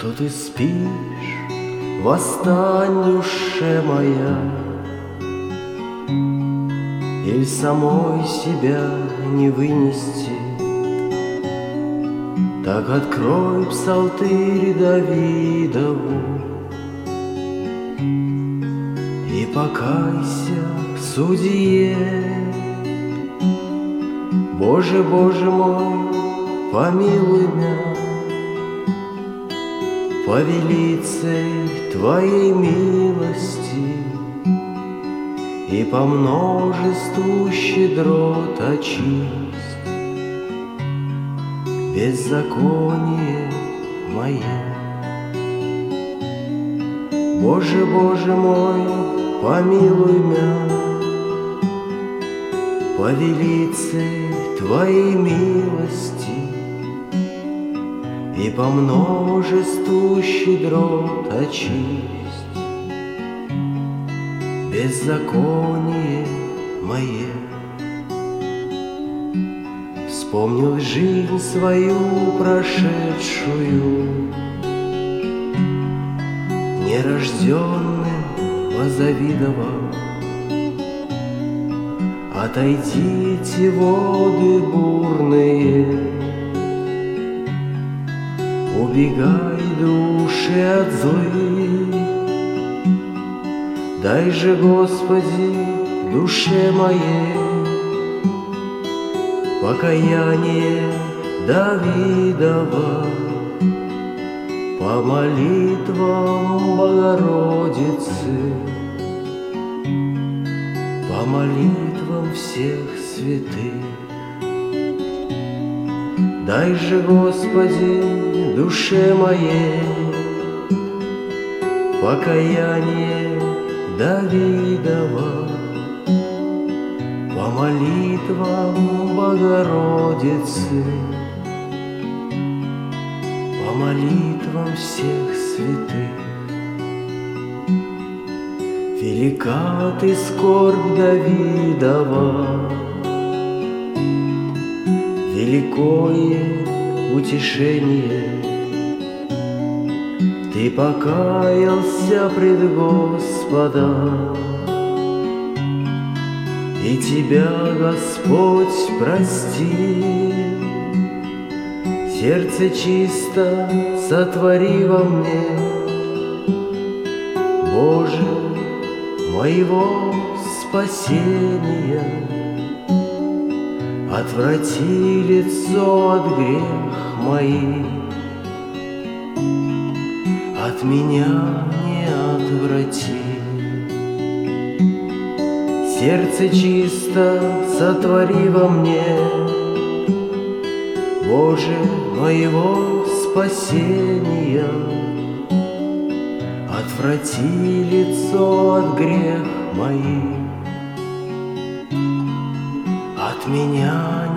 Что ты спишь, восстань, душе моя, или самой себя не вынести, так открой псалтырь Давидову и покайся в судье. Боже, Боже мой, помилуй меня, по велицей Твоей милости и по множеству щедрот очисть беззаконие мое. Боже, Боже мой, помилуй меня, по велицей Твоей милости и по множеству щедрот очисть беззаконие мое. Вспомнил жизнь свою прошедшую, нерожденным возавидовал. Отойдите, воды бурные, убегай, души, от злых. Дай же, Господи, душе моей покаяние Давидова по молитвам Богородицы, по молитвам всех святых. Дай же, Господи, душе моей покаяние Давидова по молитвам Богородицы, по молитвам всех святых. Велика ты скорбь Давидова, великое утешение. Ты покаялся пред Господом, и тебя Господь простил. Сердце чисто сотвори во мне, Боже, моего спасения. Отврати лицо от грех моих, от меня не отврати. Сердце чисто сотвори во мне, Боже, моего спасения. Отврати лицо от грех моих, от меня